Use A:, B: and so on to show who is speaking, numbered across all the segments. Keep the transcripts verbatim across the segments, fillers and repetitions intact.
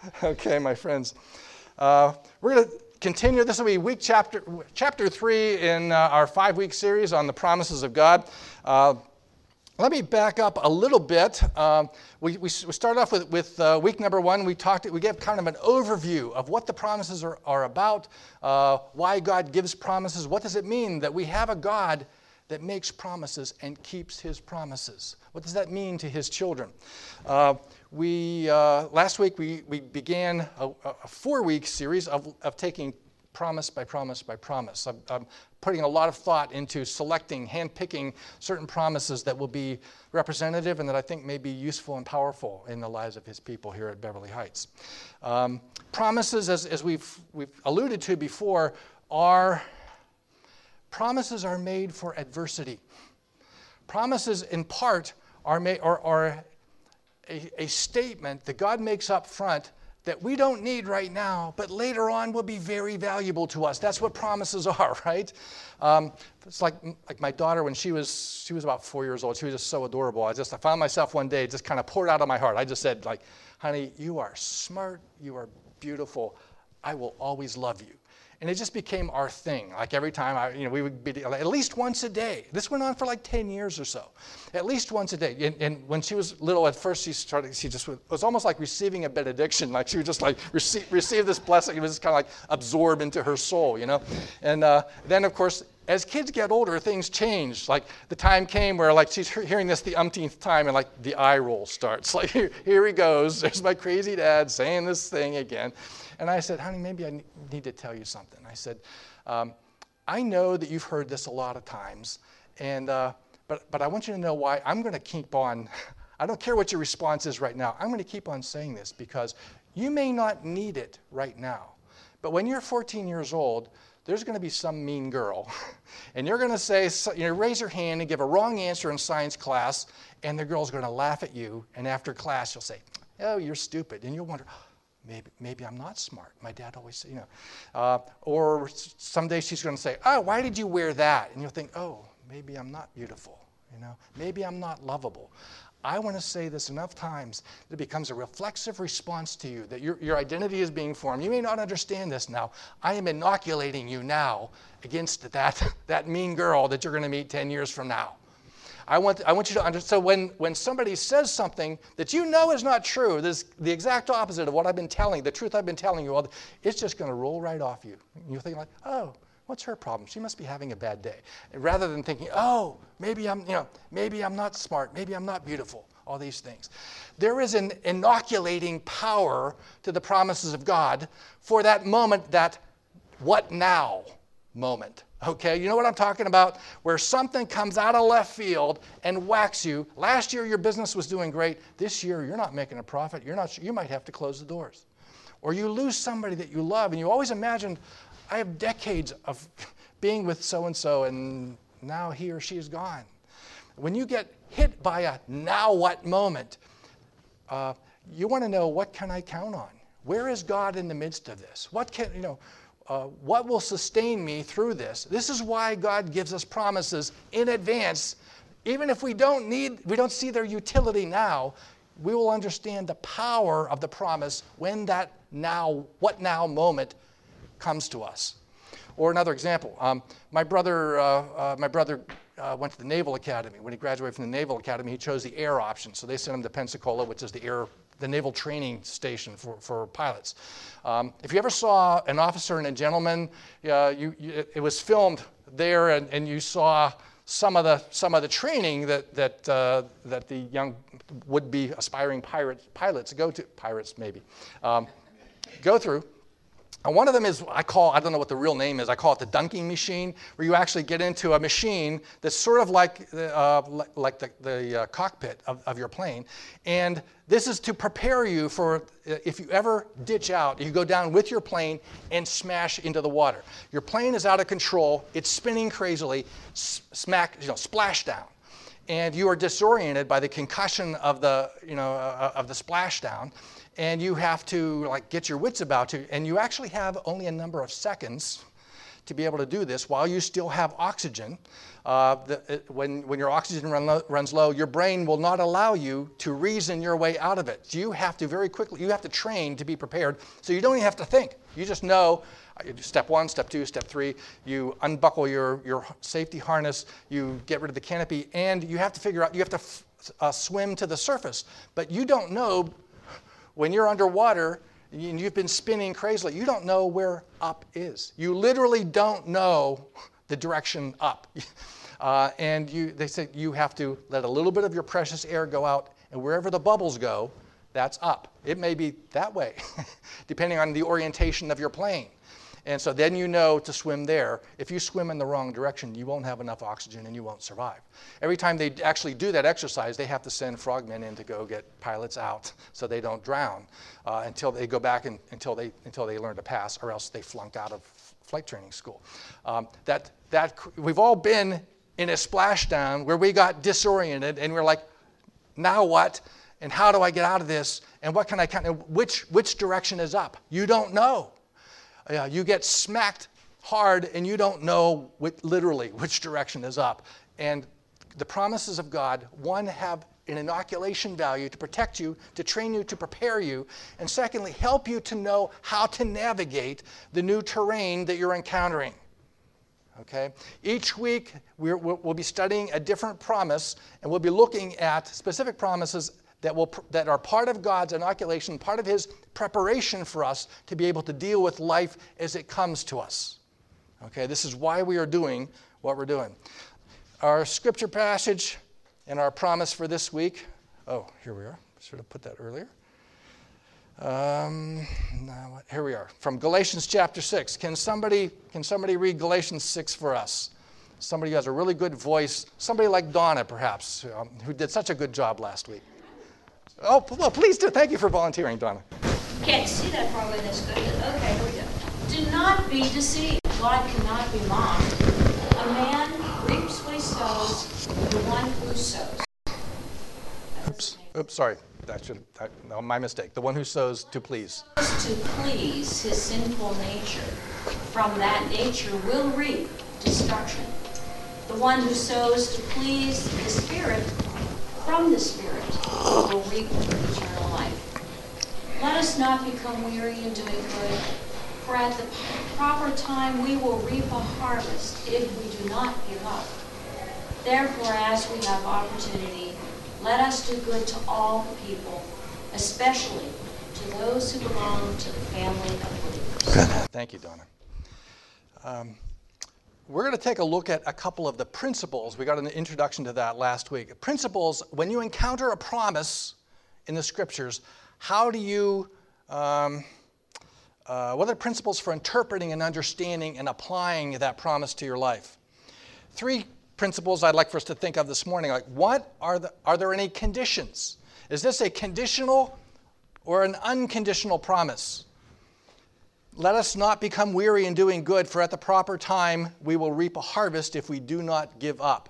A: Okay, my friends. Uh, we're going to continue. This will be week chapter chapter three in uh, our five-week series on the promises of God. Uh, let me back up a little bit. Um, we, we, we started off with, with uh, week number one. We talked. We gave kind of an overview of what the promises are, are about, uh, why God gives promises. What does it mean that we have a God that makes promises and keeps his promises? What does that mean to his children? Uh, we uh, last week we, we began a, a four-week series of, of taking promise by promise by promise. I'm, I'm putting a lot of thought into selecting, handpicking certain promises that will be representative and that I think may be useful and powerful in the lives of his people here at Beverly Heights. Um, promises, as, as we've, we've alluded to before, are Promises are made for adversity. Promises, in part, are, made, are, are a, a statement that God makes up front that we don't need right now, but later on will be very valuable to us. That's what promises are, right? Um, it's like like my daughter when she was she was about four years old. She was just so adorable. I just I found myself one day just kind of poured out of my heart. I just said, like, honey, you are smart. You are beautiful. I will always love you. And it just became our thing. Like every time, I, you know, we would be at least once a day. This went on for like ten years or so. At least once a day. And, and when she was little, at first she started. She just it was almost like receiving a benediction. Like she would just like receive, receive this blessing. It was just kind of like absorbed into her soul, you know. And uh, then, of course, as kids get older, things change. Like the time came where like she's hearing this the umpteenth time, and like the eye roll starts. Like here, here he goes. There's my crazy dad saying this thing again. And I said, honey, maybe I need to tell you something. I said, um, I know that you've heard this a lot of times, and uh, but but I want you to know why I'm going to keep on. I don't care what your response is right now. I'm going to keep on saying this because you may not need it right now. But when you're fourteen years old, there's going to be some mean girl, and you're going to say, you know, raise your hand and give a wrong answer in science class, and the girl's going to laugh at you, and after class, you'll say, oh, you're stupid, and you'll wonder, Maybe, maybe I'm not smart. My dad always said, you know. Uh, or someday she's going to say, oh, why did you wear that? And you'll think, oh, maybe I'm not beautiful. You know, maybe I'm not lovable. I want to say this enough times that it becomes a reflexive response to you, that your, your identity is being formed. You may not understand this now. I am inoculating you now against that, that mean girl that you're going to meet ten years from now. I want, I want you to understand. So when, when somebody says something that you know is not true, this is the exact opposite of what I've been telling, the truth I've been telling you, all, it's just going to roll right off you. And you're thinking like, oh, what's her problem? She must be having a bad day. And rather than thinking, oh, maybe I'm, you know, maybe I'm not smart, maybe I'm not beautiful, all these things. There is an inoculating power to the promises of God for that moment, that what now moment. Okay, you know what I'm talking about? Where something comes out of left field and whacks you. Last year your business was doing great. This year you're not making a profit. You're not. You might have to close the doors. Or you lose somebody that you love, and you always imagine, I have decades of being with so-and-so, and now he or she is gone. When you get hit by a now what moment, uh, you want to know, what can I count on? Where is God in the midst of this? What can, you know, Uh, what will sustain me through this? This is why God gives us promises in advance. Even if we don't need, we don't see their utility now, we will understand the power of the promise when that now, what now moment comes to us. Or another example, um, my brother, uh, uh, my brother uh, went to the Naval Academy. When he graduated from the Naval Academy, he chose the air option. So they sent him to Pensacola, which is the air the naval training station for, for pilots. Um, if you ever saw An Officer and a Gentleman, uh, you, you, it was filmed there, and, and you saw some of the some of the training that that uh, that the young would-be aspiring pirates pilots go to pirates maybe um, go through. And one of them is, I call, I don't know what the real name is, I call it the dunking machine, where you actually get into a machine that's sort of like, uh, like the, the uh, cockpit of, of your plane. And this is to prepare you for, uh, if you ever ditch out, you go down with your plane and smash into the water. Your plane is out of control, it's spinning crazily, smack, you know, splash down. And you are disoriented by the concussion of the, you know, uh, of the splashdown. And you have to like get your wits about you, and you actually have only a number of seconds to be able to do this while you still have oxygen. Uh, the, it, when, when your oxygen run low, runs low, your brain will not allow you to reason your way out of it. So you have to very quickly, you have to train to be prepared. So you don't even have to think. You just know, uh, step one, step two, step three, you unbuckle your, your safety harness, you get rid of the canopy, and you have to figure out, you have to f- uh, swim to the surface. But you don't know, when you're underwater, and you've been spinning crazily, you don't know where up is. You literally don't know the direction up. Uh, and you, they say you have to let a little bit of your precious air go out, and wherever the bubbles go, that's up. It may be that way, depending on the orientation of your plane. And so then you know to swim there. If you swim in the wrong direction, you won't have enough oxygen and you won't survive. Every time they actually do that exercise, they have to send frogmen in to go get pilots out so they don't drown uh, until they go back and until they until they learn to pass, or else they flunk out of flight training school. Um, that that we've all been in a splashdown where we got disoriented and we're like, now what? And how do I get out of this? And what can I kind of which which direction is up? You don't know. Uh, you get smacked hard and you don't know which, literally which direction is up. And the promises of God, one, have an inoculation value to protect you, to train you, to prepare you, and secondly, help you to know how to navigate the new terrain that you're encountering. Okay? Each week, we're, we'll be studying a different promise, and we'll be looking at specific promises that will that are part of God's inoculation, part of His preparation for us to be able to deal with life as it comes to us. Okay, this is why we are doing what we're doing. Our scripture passage and our promise for this week. Oh, here we are. Should have put that earlier. Um, now what, here we are from Galatians chapter six. Can somebody can somebody read Galatians six for us? Somebody who has a really good voice. Somebody like Donna, perhaps, um, who did such a good job last week. Oh, well, please do. Thank you for volunteering, Donna.
B: Can't see that probably this good. Okay, here we go. Do not be deceived. God cannot be mocked. A man reaps what he sows, the one who sows.
A: Oops. Oops, sorry. That should that, no, my mistake. The one who sows to please.
B: To please his sinful nature. From that nature will reap destruction. The one who sows to please the Spirit, from the Spirit, will reap eternal life. Let us not become weary in doing good, for at the proper time we will reap a harvest if we do not give up. Therefore, as we have opportunity, let us do good to all people, especially to those who belong to the family of believers.
A: Good. Thank you, Donna. Um, We're going to take a look at a couple of the principles. We got an introduction to that last week. Principles, when you encounter a promise in the scriptures, how do you, um, uh, what are the principles for interpreting and understanding and applying that promise to your life? Three principles I'd like for us to think of this morning. Like, what are the, are there any conditions? Is this a conditional or an unconditional promise? Let us not become weary in doing good, for at the proper time we will reap a harvest if we do not give up.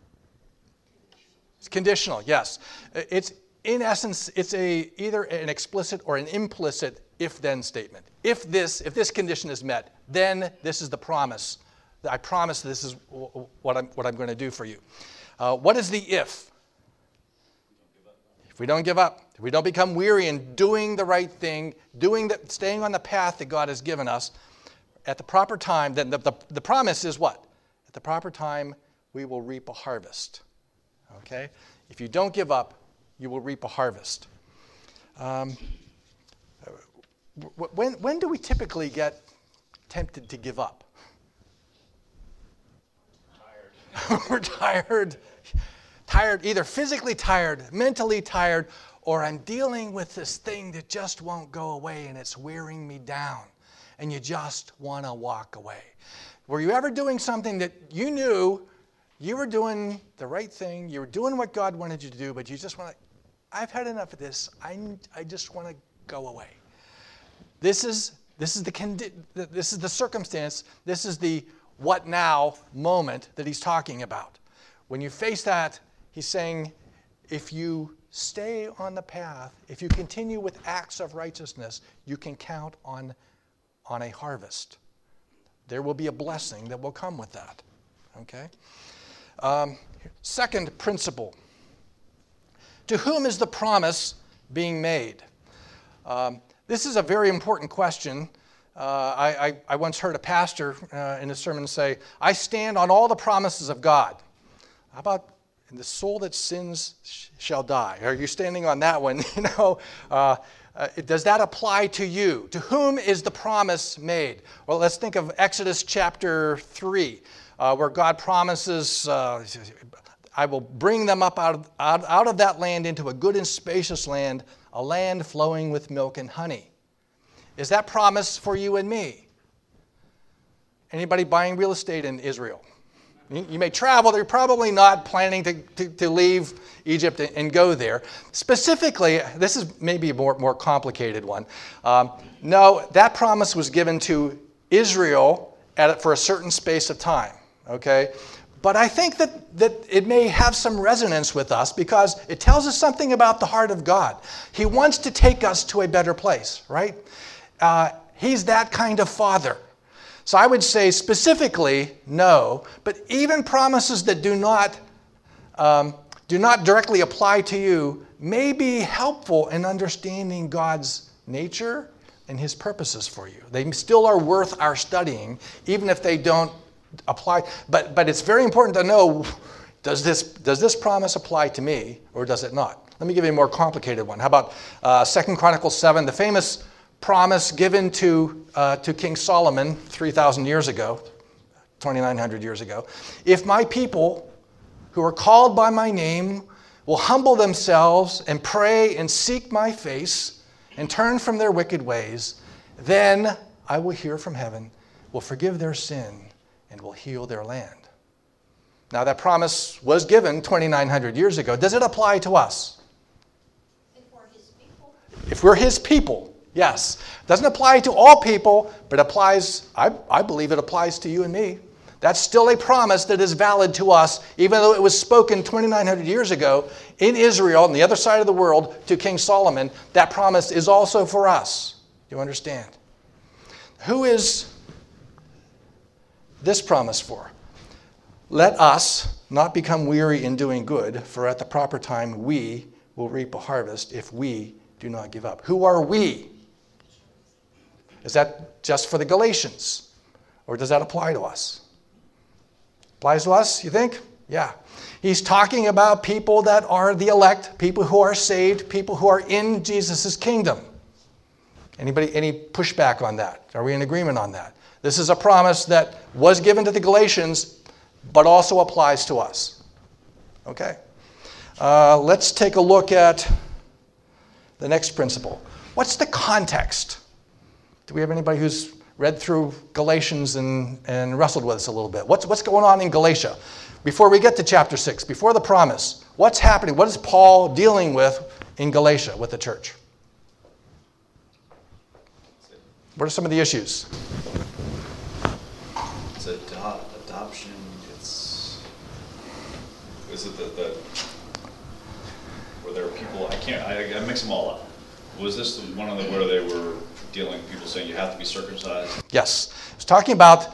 A: It's conditional, yes. It's, in essence, it's a either an explicit or an implicit if-then statement. If this, if this condition is met, then this is the promise. I promise this is what I'm, what I'm going to do for you. Uh, what is the if? If we don't give up, if we don't become weary in doing the right thing, doing the, staying on the path that God has given us, at the proper time, then the, the, the promise is what? At the proper time, we will reap a harvest. Okay? If you don't give up, you will reap a harvest. Um, when, when do we typically get tempted to give up? Tired. We're tired. Tired, either physically tired, mentally tired, or I'm dealing with this thing that just won't go away and it's wearing me down, and you just want to walk away. Were you ever doing something that you knew you were doing the right thing, you were doing what God wanted you to do, but you just want to, I've had enough of this, I, I just want to go away. This is, this is the condi- this is the circumstance, this is the what now moment that he's talking about. When you face that, he's saying, if you stay on the path, if you continue with acts of righteousness, you can count on, on a harvest. There will be a blessing that will come with that. Okay? Um, second principle. To whom is the promise being made? Um, this is a very important question. Uh, I, I, I once heard a pastor uh, in a sermon say, I stand on all the promises of God. How about, and the soul that sins sh- shall die? Are you standing on that one? You know, uh, uh, does that apply to you? To whom is the promise made? Well, let's think of Exodus chapter three, uh, where God promises, uh, I will bring them up out of, out, out of that land into a good and spacious land, a land flowing with milk and honey. Is that promise for you and me? Anybody buying real estate in Israel? You, you may travel. They're probably not planning to, to, to leave Egypt and, and go there. Specifically, this is maybe a more, more complicated one. Um, no, that promise was given to Israel at, for a certain space of time. Okay? But I think that, that it may have some resonance with us because it tells us something about the heart of God. He wants to take us to a better place, right? Uh, he's that kind of father. So I would say specifically, no. But even promises that do not, um, do not directly apply to you may be helpful in understanding God's nature and his purposes for you. They still are worth our studying, even if they don't apply. But, but it's very important to know, does this, does this promise apply to me or does it not? Let me give you a more complicated one. How about uh, Second Chronicles seven, the famous promise given to, uh, to King Solomon three thousand years ago, twenty-nine hundred years ago. If my people who are called by my name will humble themselves and pray and seek my face and turn from their wicked ways, then I will hear from heaven, will forgive their sin, and will heal their land. Now that promise was given twenty-nine hundred years ago. Does it apply to us?
B: If we're his people.
A: If we're his people. Yes. It doesn't apply to all people, but applies, I, I believe it applies to you and me. That's still a promise that is valid to us, even though it was spoken twenty-nine hundred years ago in Israel, on the other side of the world, to King Solomon. That promise is also for us. You understand? Who is this promise for? Let us not become weary in doing good, for at the proper time we will reap a harvest if we do not give up. Who are we? Is that just for the Galatians? Or does that apply to us? Applies to us, you think? Yeah. He's talking about people that are the elect, people who are saved, people who are in Jesus' kingdom. Anybody, any pushback on that? Are we in agreement on that? This is a promise that was given to the Galatians, but also applies to us. Okay. Uh, let's take a look at the next principle. What's the context? Do we have anybody who's read through Galatians and, and wrestled with us a little bit? What's, what's going on in Galatia? Before we get to chapter six, before the promise, what's happening? What is Paul dealing with in Galatia with the church? What are some of the issues?
C: It's ado- adoption. It's is it the, the where there are people? I can't. I, I mix them all up. Was this the one of the where they were dealing with people saying you have to be circumcised?
A: Yes, it's talking about.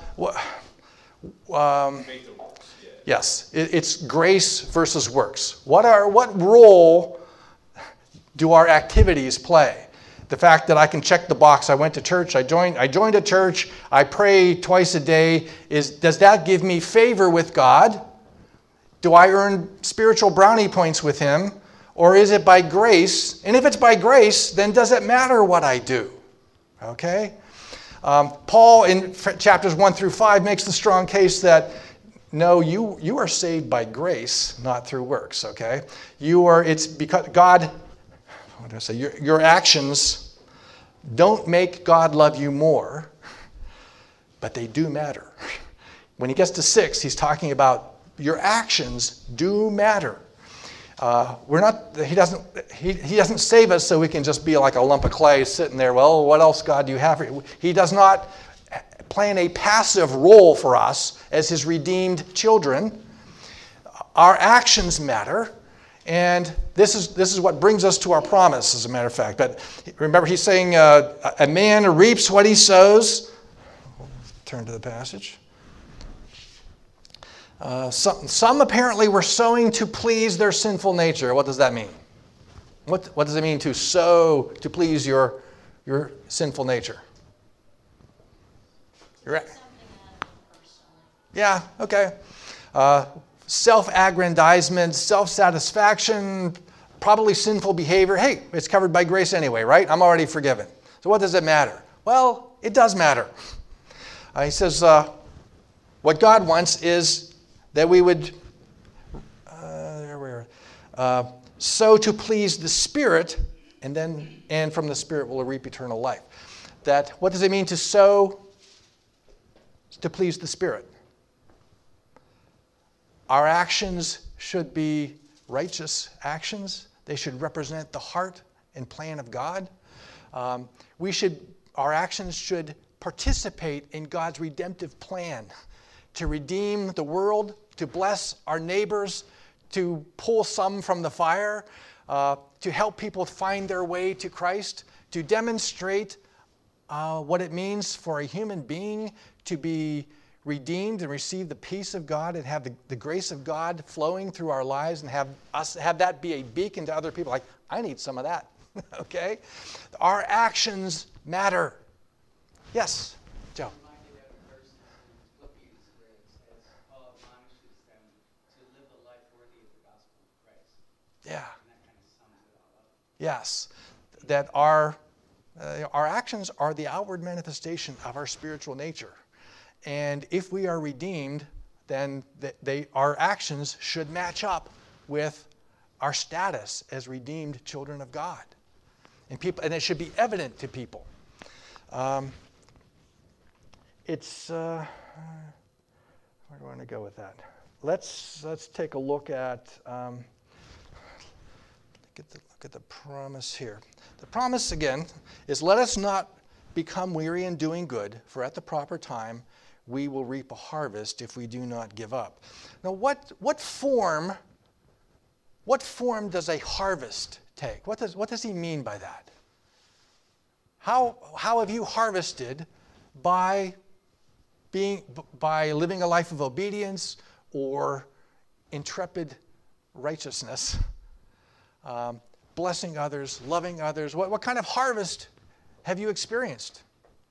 A: Um,
C: Faith and works. Yeah.
A: yes, it, it's grace versus works. What are what role do our activities play? The fact that I can check the box, I went to church, I joined I joined a church, I pray twice a day, is does that give me favor with God? Do I earn spiritual brownie points with him? Or is it by grace? And if it's by grace, then does it matter what I do? Okay? Um, Paul in chapters one through five makes the strong case that no, you, you are saved by grace, not through works, okay? You are, it's because God, what do I say? Your, your actions don't make God love you more, but they do matter. When he gets to six, he's talking about your actions do matter. Uh, we're not, he doesn't, he, he doesn't save us so we can just be like a lump of clay sitting there, well, what else, God, do you have for you? He does not playing a passive role for us as his redeemed children. Our actions matter, and this is this is what brings us to our promise, as a matter of fact. But remember, he's saying uh, a man reaps what he sows. turn to the passage. Uh, some, some apparently were sowing to please their sinful nature. What does that mean? What, what does it mean to sow to please your, your sinful nature? You're right. Yeah, okay. Uh, self-aggrandizement, self-satisfaction, probably sinful behavior. Hey, it's covered by grace anyway, right? I'm already forgiven. So what does it matter? Well, it does matter. Uh, he says uh, what God wants is that we would uh, there we are, uh, sow to please the Spirit, and then and from the Spirit we'll reap eternal life. That what does it mean to sow to please the Spirit? Our actions should be righteous actions. They should represent the heart and plan of God. Um, we should, our actions should participate in God's redemptive plan to redeem the world, to bless our neighbors, to pull some from the fire, uh, to help people find their way to Christ, to demonstrate uh, what it means for a human being to be redeemed and receive the peace of God and have the, the grace of God flowing through our lives and have us have that be a beacon to other people. Like, I need some of that. Okay? Our actions matter. Yes, Joe. Yeah. Yes. That our, uh, our actions are the outward manifestation of our spiritual nature. And if we are redeemed, then they, our actions should match up with our status as redeemed children of God. And people, and it should be evident to people. Um, it's, uh, where do I want to go with that? Let's, let's take a look at, um, look at the, look at the promise here. The promise, again, is let us not become weary in doing good, for at the proper time we will reap a harvest if we do not give up. Now, what, what form, what form does a harvest take? What does, what does he mean by that? How, how have you harvested by being, by living a life of obedience or intrepid righteousness, um, blessing others, loving others? What, what kind of harvest have you experienced?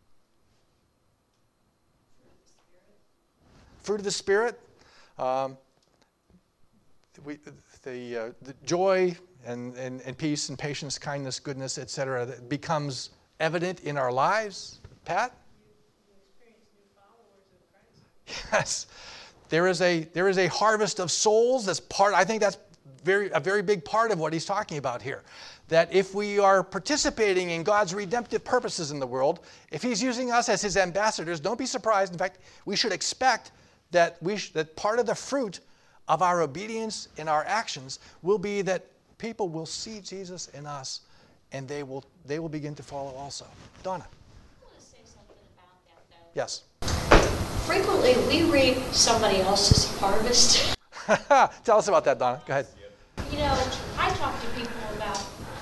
A: Fruit of the Spirit, um, we, the, uh, the joy and, and, and peace and patience, kindness, goodness, et cetera, that becomes evident in our lives. Pat?
D: You, you experience new followers of Christ.
A: Yes. There is a there is a harvest of souls. That's part. I think that's very a very big part of what he's talking about here. That if we are participating in God's redemptive purposes in the world, if he's using us as his ambassadors, don't be surprised. In fact, we should expect that we sh- that part of the fruit of our obedience in our actions will be that people will see Jesus in us, and they will they will begin to follow also. Donna.
B: I want to say something about that, though.
A: Yes.
B: Frequently, we reap somebody else's harvest.
A: Tell us about that, Donna. Go ahead.
B: You know, I talk to people about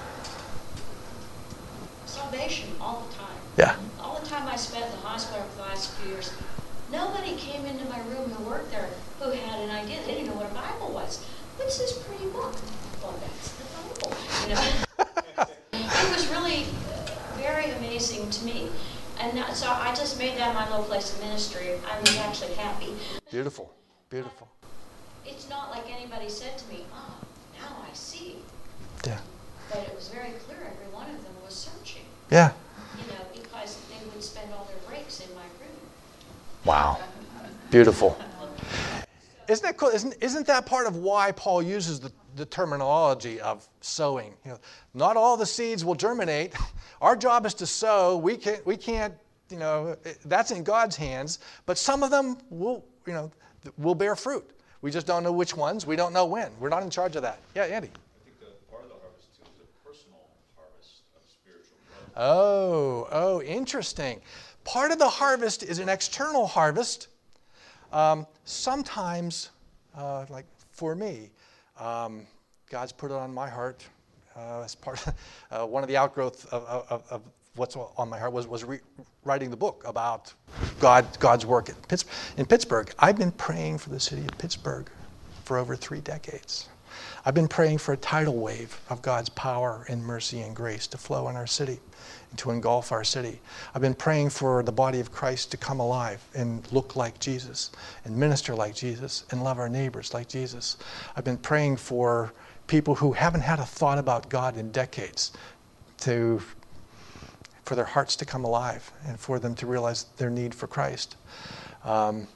B: salvation all the time.
A: Yeah.
B: All the time I spent in the hospital for the last few years, nobody came into my room who worked there who had an idea. They didn't know what a Bible was. What's this pretty book? Well, that's the Bible. You know, it was really very amazing to me. And that, so I just made that my little place of ministry. I was actually happy.
A: Beautiful. Beautiful.
B: It's not like anybody said to me, oh, now I see.
A: Yeah.
B: But it was very clear every one of them was searching.
A: Yeah.
B: You know, because they would spend all their breaks in my room.
A: Wow. Beautiful. Isn't that cool? Isn't, isn't that part of why Paul uses the, the terminology of sowing? You know, not all the seeds will germinate. Our job is to sow. We can't, we can't, you know, that's in God's hands. But some of them will, you know, will bear fruit. We just don't know which ones. We don't know when. We're not in charge of that. Yeah, Andy.
C: I think the part of the harvest, too, is a personal harvest of spiritual growth.
A: Oh, oh, interesting. Part of the harvest is an external harvest. Um, sometimes, uh, like for me, um, God's put it on my heart uh, as part of uh, one of the outgrowth of, of, of what's on my heart was, was re- writing the book about God, God's work in Pittsburgh. in Pittsburgh. I've been praying for the city of Pittsburgh for over three decades. I've been praying for a tidal wave of God's power and mercy and grace to flow in our city and to engulf our city. I've been praying for the body of Christ to come alive and look like Jesus and minister like Jesus and love our neighbors like Jesus. I've been praying for people who haven't had a thought about God in decades to for their hearts to come alive and for them to realize their need for Christ. Um,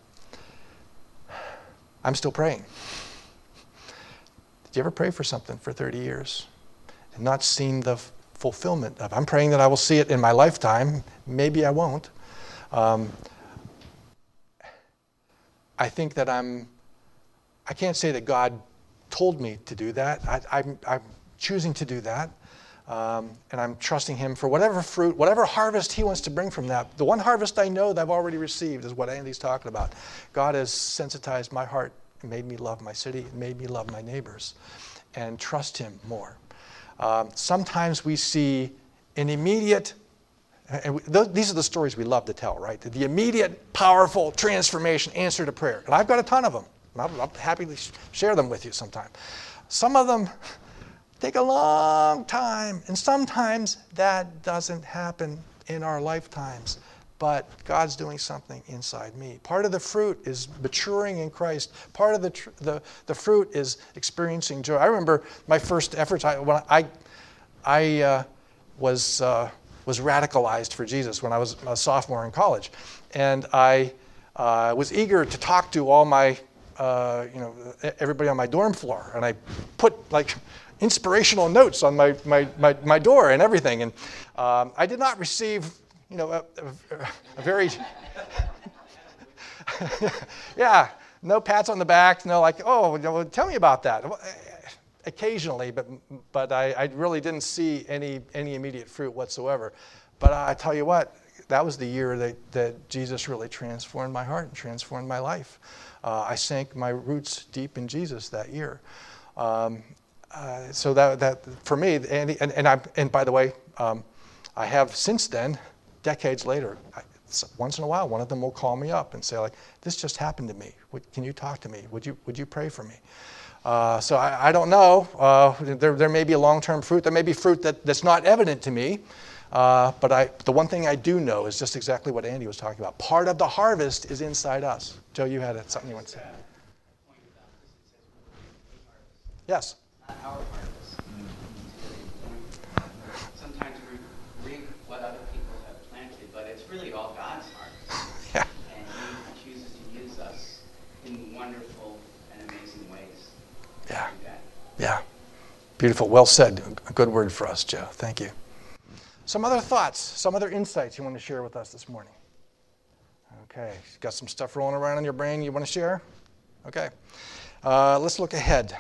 A: I'm still praying. Did you ever pray for something for thirty years and not seen the f- fulfillment of it? I'm praying that I will see it in my lifetime. Maybe I won't. Um, I think that I'm, I can't say that God told me to do that. I, I'm, I'm choosing to do that. Um, and I'm trusting him for whatever fruit, whatever harvest he wants to bring from that. The one harvest I know that I've already received is what Andy's talking about. God has sensitized my heart and made me love my city, and made me love my neighbors, and trust him more. Um, sometimes we see an immediate, and we, th- these are the stories we love to tell, right? The immediate, powerful transformation answer to prayer. And I've got a ton of them. I'm, I'm happy to sh- share them with you sometime. Some of them take a long time, and sometimes that doesn't happen in our lifetimes, but God's doing something inside me. Part of the fruit is maturing in Christ. Part of the tr- the, the fruit is experiencing joy. I remember my first efforts. I when I I uh, was uh, was radicalized for Jesus when I was a sophomore in college, and I uh, was eager to talk to all my uh, you know everybody on my dorm floor, and I put like inspirational notes on my, my, my, my door and everything. And um, I did not receive, you know, a, a, a very, yeah, no pats on the back, no like, oh, well, tell me about that. Occasionally, but but I, I really didn't see any any immediate fruit whatsoever. But I tell you what, that was the year that, that Jesus really transformed my heart and transformed my life. Uh, I sank my roots deep in Jesus that year. Um, Uh, so that that for me, and and and, I, and by the way, um, I have since then, decades later, I, once in a while, one of them will call me up and say like, "This just happened to me. What, can you talk to me? Would you would you pray for me?" Uh, so I, I don't know. Uh, there there may be a long-term fruit. There may be fruit that, that's not evident to me. Uh, but I the one thing I do know is just exactly what Andy was talking about. Part of the harvest is inside us. Joe, you had something you want to say? Yes.
E: Our harvest. Sometimes we reap what other people have planted, but it's really all God's harvest.
A: Yeah.
E: And he chooses to use us in wonderful and amazing ways.
A: Yeah.
E: To do that.
A: Yeah. Beautiful. Well said. A good word for us, Joe. Thank you. Some other thoughts, some other insights you want to share with us this morning? Okay. Got some stuff rolling around in your brain you want to share? Okay. Uh, let's look ahead.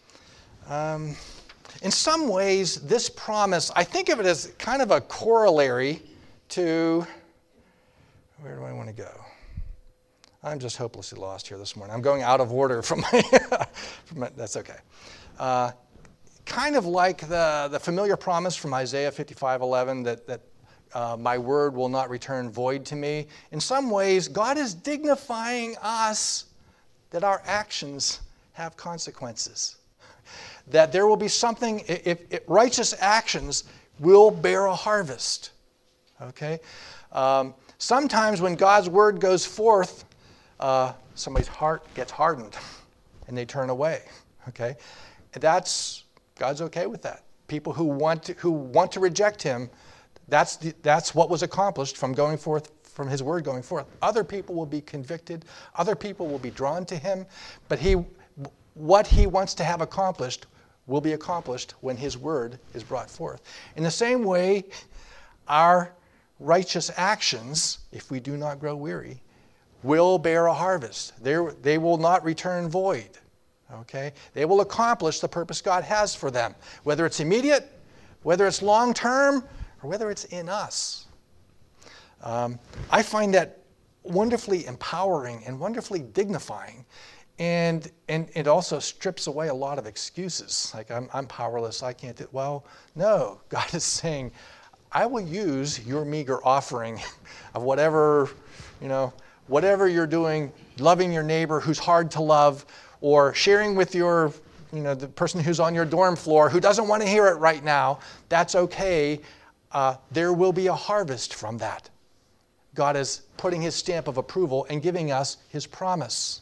A: Um, in some ways, this promise, I think of it as kind of a corollary to, where do I want to go? I'm just hopelessly lost here this morning. I'm going out of order from my, from my that's okay. Uh, kind of like the, the familiar promise from Isaiah fifty-five eleven that, that uh, my word will not return void to me. In some ways, God is dignifying us that our actions have consequences. That there will be something, if, if righteous actions will bear a harvest. Okay? Um, sometimes when God's word goes forth, uh, somebody's heart gets hardened and they turn away. Okay? That's, God's okay with that. People who want to, who want to reject him, that's, the, that's what was accomplished from going forth, from his word going forth. Other people will be convicted. Other people will be drawn to him. But he, what he wants to have accomplished will be accomplished when his word is brought forth. In the same way, our righteous actions, if we do not grow weary, will bear a harvest. They're, they will not return void. Okay? They will accomplish the purpose God has for them, whether it's immediate, whether it's long-term, or whether it's in us. Um, I find that wonderfully empowering and wonderfully dignifying. And, and it also strips away a lot of excuses. Like, I'm, I'm powerless, I can't do it. Well, no. God is saying, I will use your meager offering of whatever, you know, whatever you're doing, loving your neighbor who's hard to love, or sharing with your, you know, the person who's on your dorm floor who doesn't want to hear it right now. That's okay. Uh, there will be a harvest from that. God is putting his stamp of approval and giving us his promise.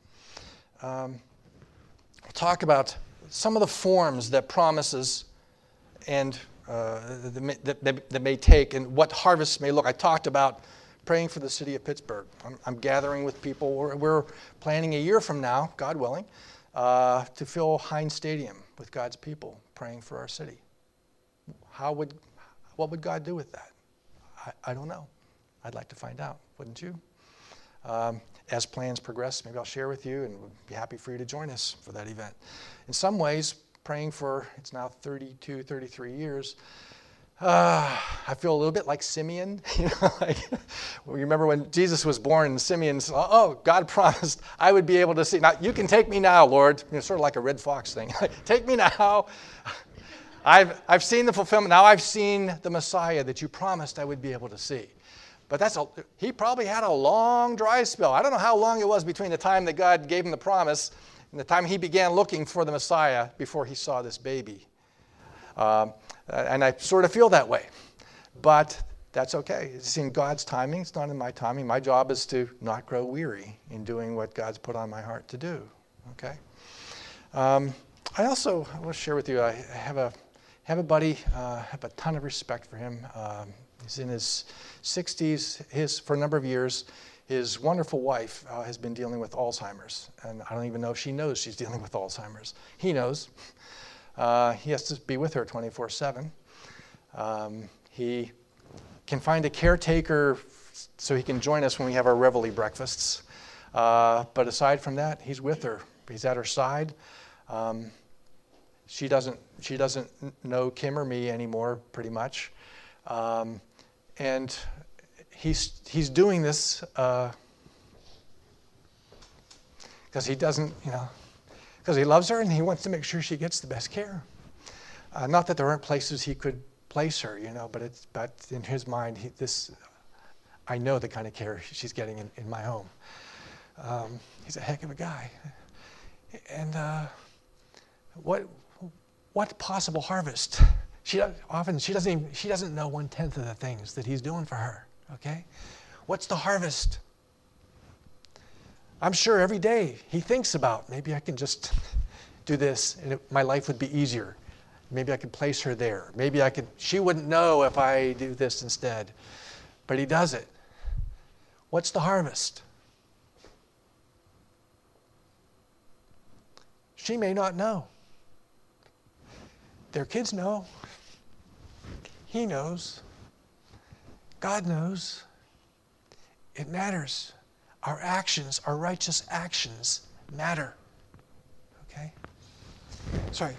A: Um, we'll talk about some of the forms that promises and uh, that, that, that may take and what harvests may look. I talked about praying for the city of Pittsburgh. I'm, I'm gathering with people. We're, we're planning a year from now, God willing, uh, to fill Heinz Stadium with God's people, praying for our city. How would, what would God do with that? I, I don't know. I'd like to find out, wouldn't you? Um, as plans progress, maybe I'll share with you, and we'd be happy for you to join us for that event. In some ways, praying for, it's now thirty-two, thirty-three years, uh, I feel a little bit like Simeon. You know, like, well, you remember when Jesus was born, and Simeon said, oh, God promised I would be able to see. Now, you can take me now, Lord. You know, sort of like a Red Fox thing. Take me now. I've, I've seen the fulfillment. Now I've seen the Messiah that you promised I would be able to see. But that's a, he probably had a long dry spell. I don't know how long it was between the time that God gave him the promise and the time he began looking for the Messiah before he saw this baby. Um, and I sort of feel that way. But that's okay. It's in God's timing. It's not in my timing. My job is to not grow weary in doing what God's put on my heart to do. Okay? Um, I also will share with you, I have a, have a buddy, uh, have a ton of respect for him. Um, He's in his sixties. His, for a number of years, his wonderful wife uh, has been dealing with Alzheimer's. And I don't even know if she knows she's dealing with Alzheimer's. He knows. Uh, he has to be with her twenty-four seven. Um, he can find a caretaker so he can join us when we have our Reveille breakfasts. Uh, but aside from that, he's with her. He's at her side. Um, she doesn't, she doesn't know Kim or me anymore, pretty much. Um, and he's he's doing this because uh, he doesn't, you know, because he loves her and he wants to make sure she gets the best care. Uh, not that there aren't places he could place her, you know, but it's but in his mind, he, this I know the kind of care she's getting in, in my home. Um, he's a heck of a guy, and uh, what what possible harvest? She often she doesn't even, she doesn't know one tenth of the things that he's doing for her. Okay, what's the harvest? I'm sure every day he thinks about maybe I can just do this and it, my life would be easier. Maybe I could place her there. Maybe I could. She wouldn't know if I do this instead, but he does it. What's the harvest? She may not know. Their kids know. He knows. God knows. It matters. Our actions, our righteous actions matter. Okay? Sorry.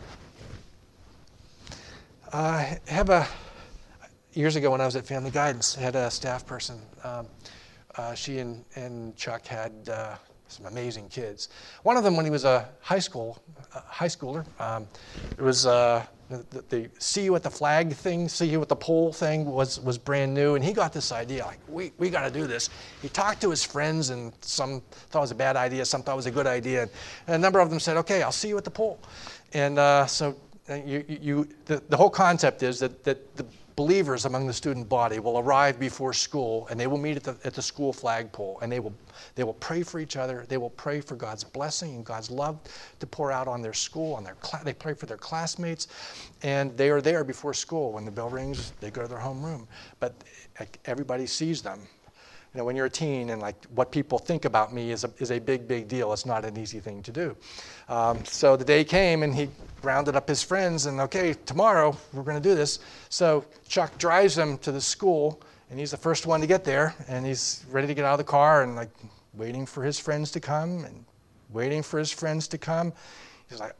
A: I uh, have a, years ago when I was at Family Guidance, I had a staff person. Um, uh, she and, and Chuck had uh, some amazing kids. One of them, when he was a high school, uh, high schooler, um, it was uh, the, the see you at the flag thing, see you at the pole thing was was brand new, and he got this idea, like, we, we got to do this. He talked to his friends, and some thought it was a bad idea, some thought it was a good idea, and a number of them said, okay, I'll see you at the pole. And uh, so you, you the, the whole concept is that, that the believers among the student body will arrive before school, and they will meet at the, at the school flagpole, and they will they will pray for each other. They will pray for God's blessing and God's love to pour out on their school, on their cl- they pray for their classmates, and they are there before school. When the bell rings, they go to their homeroom. But everybody sees them. You know, when you're a teen, and like what people think about me is a is a big, big deal. It's not an easy thing to do. Um, so the day came, and he rounded up his friends, and okay, tomorrow we're going to do this. So Chuck drives him to the school, and he's the first one to get there, and he's ready to get out of the car, and like waiting for his friends to come, and waiting for his friends to come. He's like,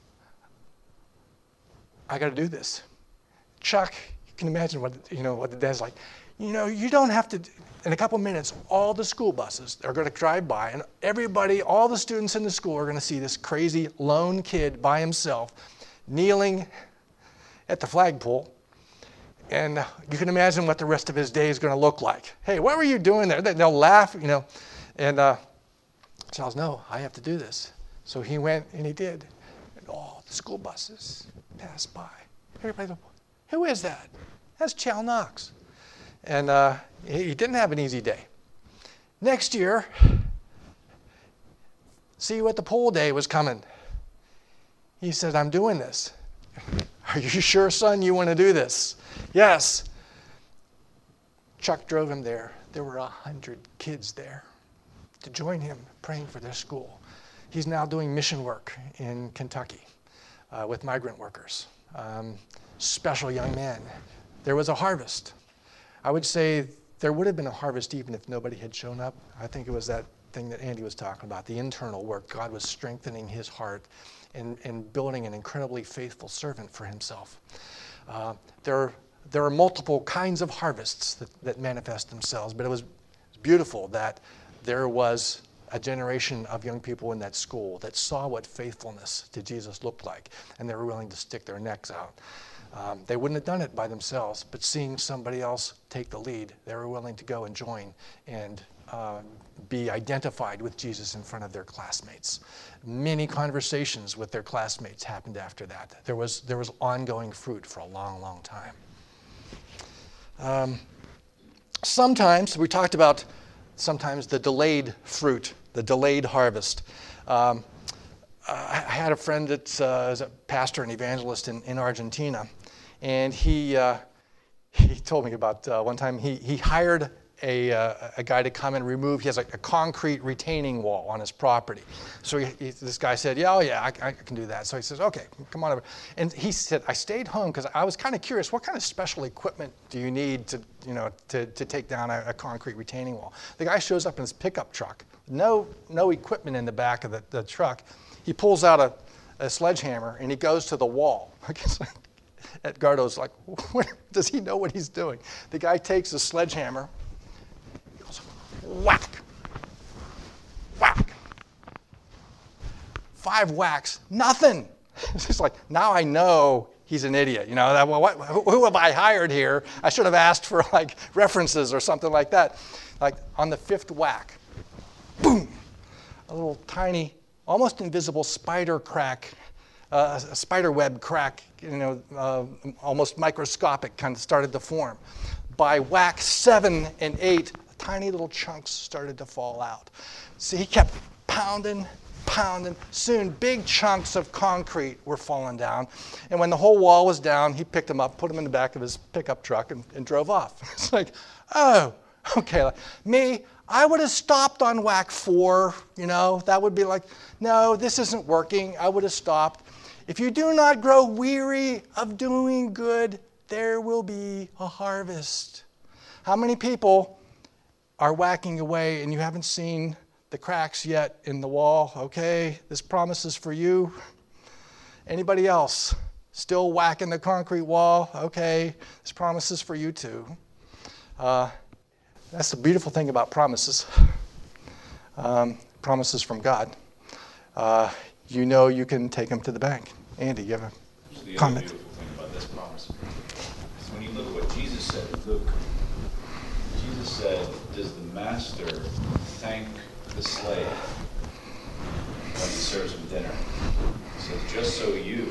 A: I got to do this. Chuck, you can imagine what you know what the dad's like. You know, you don't have to. In a couple minutes, all the school buses are going to drive by, and everybody, all the students in the school are going to see this crazy lone kid by himself, kneeling at the flagpole, And you can imagine what the rest of his day is going to look like. Hey, what were you doing there? They'll laugh, you know. And uh, Charles, no, I have to do this. So he went and he did. And all the school buses passed by. Everybody goes, who is that? That's Chal Knox. And uh, he didn't have an easy day. Next year, see you at the pool day was coming. He said, I'm doing this. Are you sure, son, you want to do this? Yes. Chuck drove him there. There were a hundred kids there to join him praying for their school. He's now doing mission work in Kentucky uh, with migrant workers. Um, special young man. There was a harvest. I would say there would have been a harvest even if nobody had shown up. I think it was that thing that Andy was talking about, the internal work. God was strengthening his heart and, and building an incredibly faithful servant for himself. Uh, there, there are multiple kinds of harvests that, that manifest themselves, but it was beautiful that there was a generation of young people in that school that saw what faithfulness to Jesus looked like, and they were willing to stick their necks out. Um, they wouldn't have done it by themselves, but seeing somebody else take the lead, they were willing to go and join and uh, be identified with Jesus in front of their classmates. Many conversations with their classmates happened after that. There was, there was ongoing fruit for a long, long time. Um, sometimes, we talked about sometimes the delayed fruit, the delayed harvest. Um, I had a friend that uh, is a pastor and evangelist in, in Argentina, and he uh, he told me about uh, one time he he hired a uh, a guy to come and remove. He has a, a concrete retaining wall on his property. So he, he, this guy said, "Yeah, oh yeah, I, I can do that." So he says, "Okay, come on over." And he said, "I stayed home because I was kind of curious. What kind of special equipment do you need to you know to to take down a, a concrete retaining wall?" The guy shows up in his pickup truck, no no equipment in the back of the, the truck. He pulls out a, a sledgehammer and he goes to the wall. Edgardo's like, does he know what he's doing? The guy takes a sledgehammer, he goes, whack, whack. Five whacks, nothing. It's just like, now I know he's an idiot. You know, that, well, what, who have I hired here? I should have asked for like references or something like that. Like on the fifth whack, boom, a little tiny, almost invisible spider crack, uh, a spider web crack, you know, uh, almost microscopic, kind of started to form. By whack seven and eight, tiny little chunks started to fall out. So he kept pounding, pounding. Soon, big chunks of concrete were falling down. And when the whole wall was down, he picked them up, put them in the back of his pickup truck, and, and drove off. It's like, oh, okay. Like, me, I would have stopped on whack four, you know, that would be like, no, this isn't working. I would have stopped. If you do not grow weary of doing good, there will be a harvest. How many people are whacking away and you haven't seen the cracks yet in the wall? Okay, this promise is for you. Anybody else still whacking the concrete wall? Okay, this promise is for you too. Uh, That's the beautiful thing about promises. Um, promises from God. Uh, you know you can take them to the bank. Andy, you have a
C: the
A: comment?
C: The other beautiful thing about this promise is when you look at what Jesus said in Luke. Jesus said, does the master thank the slave when he serves him dinner? He says, just so you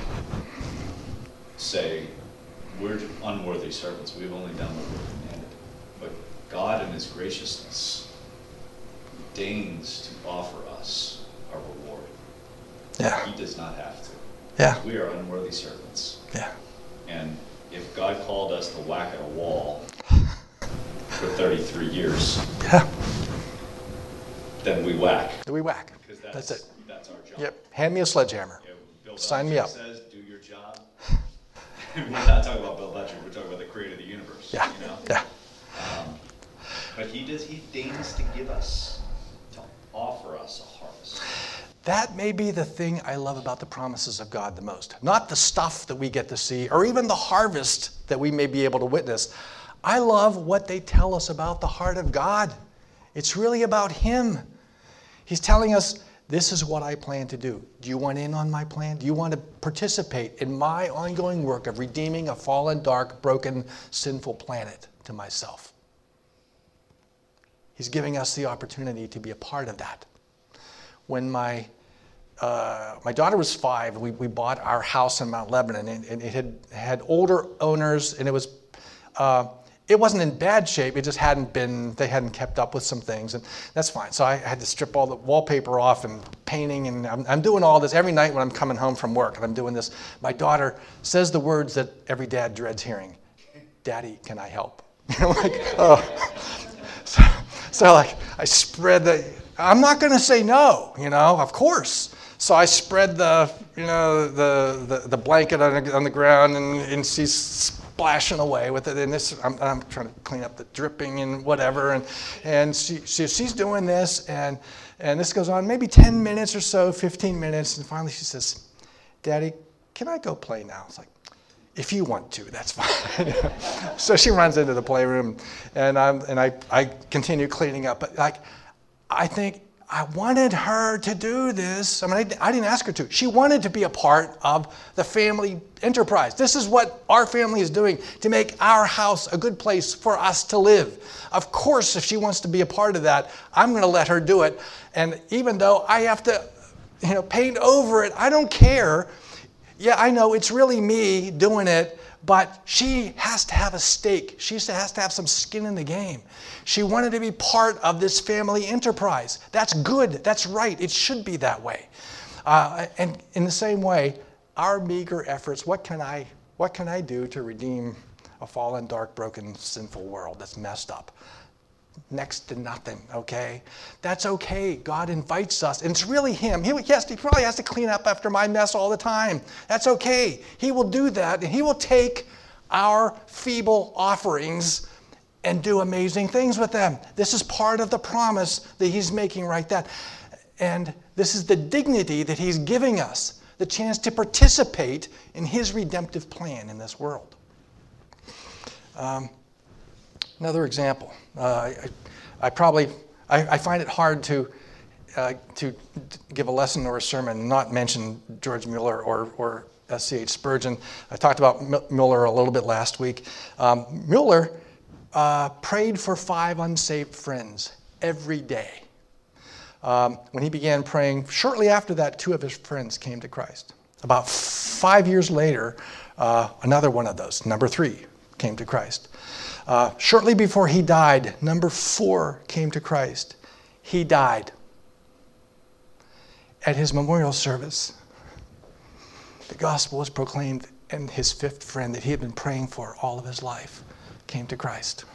C: say, we're unworthy servants. We've only done what we're commanded. But God in his graciousness deigns to offer us a reward.
A: Yeah.
C: He does not have to.
A: Yeah.
C: We are unworthy servants.
A: Yeah.
C: And if God called us to whack at a wall for thirty-three years,
A: Yeah.
C: then we whack.
A: We whack.
C: Because that's,
A: That's it.
C: That's our job.
A: Yep. Hand me a sledgehammer.
C: Yeah, Bill
A: Sign me
C: Belichick
A: up.
C: says, do your job. We're not talking about Bill Belichick. We're talking about the creator of the universe.
A: Yeah.
C: You know?
A: Yeah.
C: Um, but he does. He deigns to give us, to offer us a harvest.
A: That may be the thing I love about the promises of God the most. Not the stuff that we get to see, or even the harvest that we may be able to witness. I love what they tell us about the heart of God. It's really about Him. He's telling us This is what I plan to do. Do you want in on my plan? Do you want to participate in my ongoing work of redeeming a fallen, dark, broken, sinful planet to myself? He's giving us the opportunity to be a part of that. When my uh, my daughter was five, we, we bought our house in Mount Lebanon, and, and it had had older owners, and it was uh, it wasn't in bad shape. It just hadn't been, they hadn't kept up with some things, and that's fine. So I had to strip all the wallpaper off and painting, and I'm, I'm doing all this every night when I'm coming home from work, and I'm doing this. My daughter says the words that every dad dreads hearing: "Daddy, can I help?" You know, like, oh. So, so like I spread the, I'm not going to say no, you know, of course. So I spread the, you know, the the, the blanket on the, on the ground, and, and she's splashing away with it. And this, I'm, I'm trying to clean up the dripping and whatever. And and she, she she's doing this, and and this goes on maybe ten minutes or so, fifteen minutes, and finally she says, "Daddy, can I go play now?" It's like, "If you want to, that's fine." So she runs into the playroom, and I'm and I I continue cleaning up. But like, I think I wanted her to do this. I mean, I, I didn't ask her to. She wanted to be a part of the family enterprise. This is what our family is doing to make our house a good place for us to live. Of course, if she wants to be a part of that, I'm going to let her do it. And even though I have to, you know, paint over it, I don't care. Yeah, I know it's really me doing it, but she has to have a stake. She has to have some skin in the game. She wanted to be part of this family enterprise. That's good. That's right. It should be that way. Uh, and in the same way, our meager efforts, what can I, what can I do to redeem a fallen, dark, broken, sinful world that's messed up? Next to nothing, okay? That's okay. God invites us, and it's really him. He, yes, he probably has to clean up after my mess all the time. That's okay. He will do that, and he will take our feeble offerings and do amazing things with them. This is part of the promise that he's making right there. And this is the dignity that he's giving us, the chance to participate in his redemptive plan in this world. Um, Another example. Uh, I, I probably, I, I find it hard to uh, to give a lesson or a sermon and not mention George Mueller or, or S C H Spurgeon. I talked about M- Mueller a little bit last week. Um, Mueller uh, prayed for five unsaved friends every day. Um, when he began praying, shortly after that, two of his friends came to Christ. About five years later, uh, another one of those, number three, came to Christ. Uh, shortly before he died, number four came to Christ. He died. At his memorial service, the gospel was proclaimed, and his fifth friend that he had been praying for all of his life came to Christ.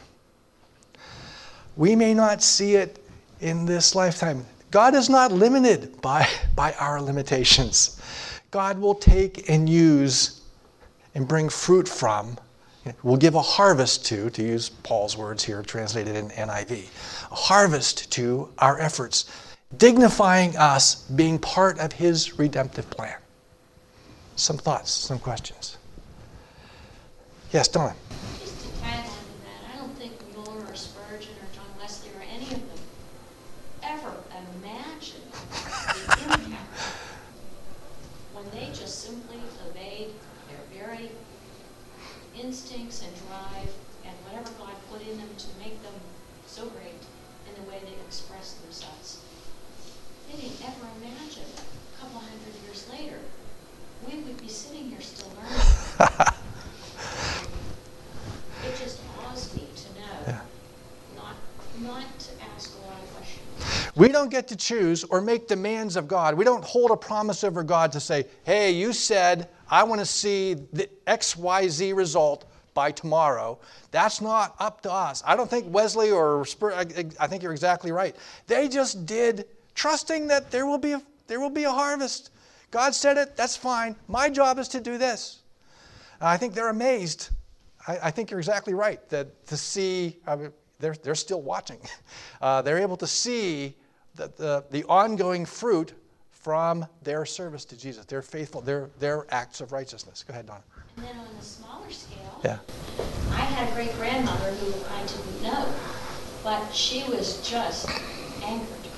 A: We may not see it in this lifetime. God is not limited by, by our limitations. God will take and use and bring fruit from, will give a harvest to, to use Paul's words here translated in N I V, a harvest to our efforts, dignifying us being part of his redemptive plan. Some thoughts, some questions. Yes, Donna.
B: Just to tag on to that, I don't think Mueller or Spurgeon or John Wesley or any of them ever imagined the impact when they just simply obeyed their very instincts and drive and whatever God put in them to make them so great in the way they express themselves. They didn't ever imagine a couple hundred years later we would be sitting here still learning. It just awes me to know,
A: Yeah.
B: not not to ask a lot of questions.
A: We don't get to choose or make demands of God. We don't hold a promise over God to say, hey, you said I want to see the X Y Z result by tomorrow. That's not up to us. I don't think Wesley or Spur, I, I think you're exactly right. They just did, trusting that there will be a, there will be a harvest. God said it, that's fine. My job is to do this. And I think they're amazed. I, I think you're exactly right, that to see, I mean, they're, they're still watching. Uh, they're able to see the, the, the ongoing fruit from their service to Jesus, their faithful, their, their acts of righteousness. Go ahead, Donna.
B: And then on a smaller scale,
A: Yeah.
B: I had a great grandmother who I didn't know, but she was just anchored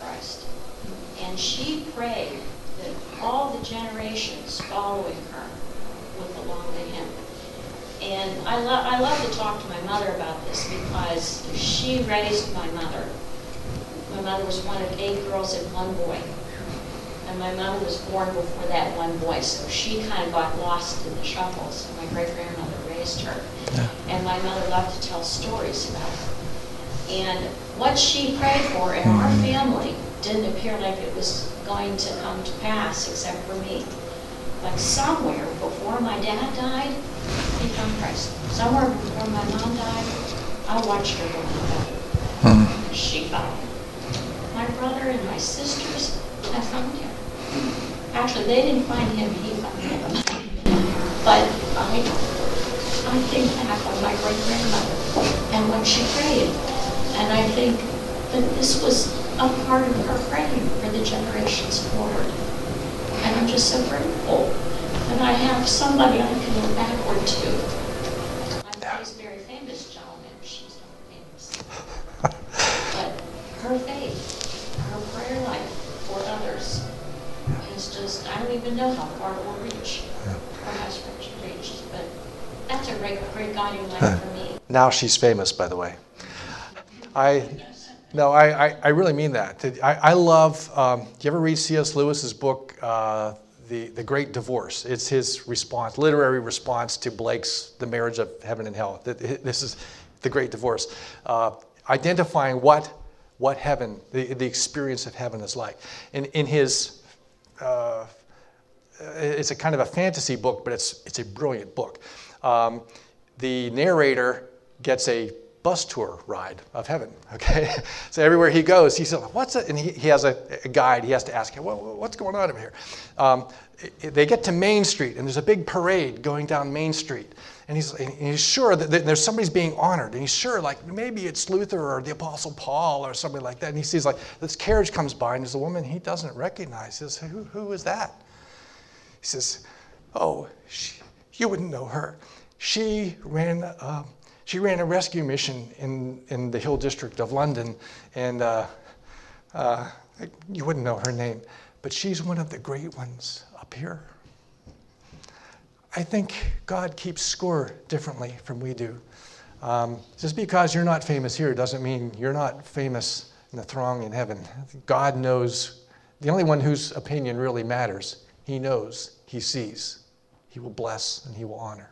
B: Christ. And she prayed that all the generations following her would belong to him. And I, lo- I love to talk to my mother about this because she raised my mother. My mother was one of eight girls and one boy. And my mother was born before that one boy, so she kind of got lost in the shuffle. So my great-grandmother raised her. Yeah. And my mother loved to tell stories about her. And what she prayed for in our family didn't appear like it was going to come to pass, except for me. Like somewhere before my dad died, he found Christ. Somewhere before my mom died, I watched her go to heaven. Hmm. She found him. My brother and my sisters, I found him. Actually, they didn't find him, he found him. But I, I think back on my great-grandmother and when she prayed. And I think that this was a part of her praying for the generations forward. And I'm just so grateful that I have somebody I can look backward to. I'm he's a very famous gentleman. She's not famous. But her faith, her prayer life for others is just, I don't even know how far it will reach, or has reached. But that's a great, great guiding light for me.
A: Now she's famous, by the way. I no, I, I, I really mean that. I, I love. Um, do you ever read C S Lewis's book, uh, the the Great Divorce? It's his response, literary response to Blake's The Marriage of Heaven and Hell. This is the Great Divorce, uh, identifying what what heaven, the the experience of heaven is like. In in his, uh, it's a kind of a fantasy book, but it's it's a brilliant book. Um, the narrator gets a bus tour ride of heaven, okay? So everywhere he goes, he says, what's it? And he, he has a, a guide. He has to ask him, well, what's going on over here? Um, it, they get to Main Street, and there's a big parade going down Main Street. And he's, and he's sure that there's somebody's being honored. And he's sure, like, maybe it's Luther or the Apostle Paul or somebody like that. And he sees, like, this carriage comes by, and there's a woman he doesn't recognize. He says, who, who is that? He says, oh, she, you wouldn't know her. She ran... Uh, She ran a rescue mission in, in the Hill District of London, and uh, uh, you wouldn't know her name, but she's one of the great ones up here. I think God keeps score differently from we do. Um, just because you're not famous here doesn't mean you're not famous in the throng in heaven. God knows, the only one whose opinion really matters. He knows, he sees, he will bless, and he will honor.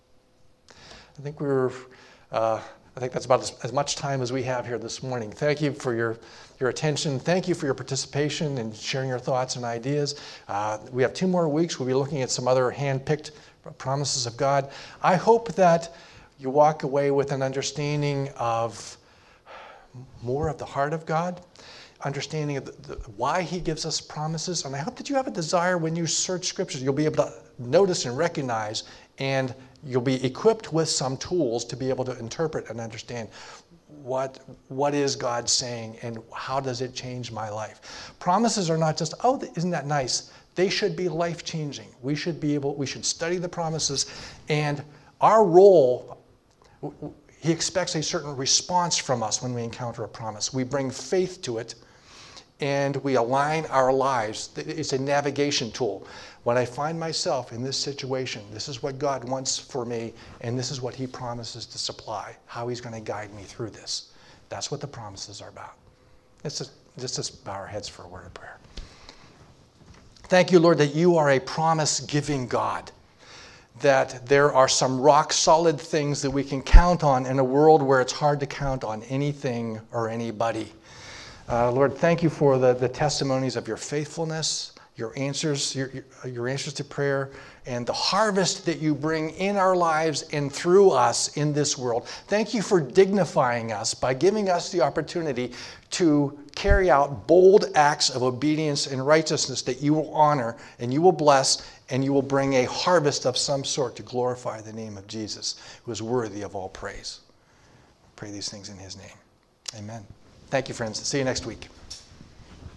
A: I think we were... Uh, I think that's about as, as much time as we have here this morning. Thank you for your, your attention. Thank you for your participation and sharing your thoughts and ideas. Uh, we have two more weeks. We'll be looking at some other hand-picked promises of God. I hope that you walk away with an understanding of more of the heart of God, understanding of the, the, why he gives us promises. And I hope that you have a desire when you search scriptures, you'll be able to notice and recognize, and you'll be equipped with some tools to be able to interpret and understand what, what is God saying and how does it change my life. Promises are not just, oh, isn't that nice? They should be life-changing. We should be able, we should study the promises, and our role, he expects a certain response from us when we encounter a promise. We bring faith to it, and we align our lives. It's a navigation tool. When I find myself in this situation, this is what God wants for me, and this is what he promises to supply, how he's going to guide me through this. That's what the promises are about. Let's just, let's just bow our heads for a word of prayer. Thank you, Lord, that you are a promise-giving God, that there are some rock-solid things that we can count on in a world where it's hard to count on anything or anybody. Uh, Lord, thank you for the, the testimonies of your faithfulness, your answers, your, your, your answers to prayer, and the harvest that you bring in our lives and through us in this world. Thank you for dignifying us by giving us the opportunity to carry out bold acts of obedience and righteousness that you will honor and you will bless, and you will bring a harvest of some sort to glorify the name of Jesus, who is worthy of all praise. I pray these things in his name. Amen. Thank you, friends. See you next week.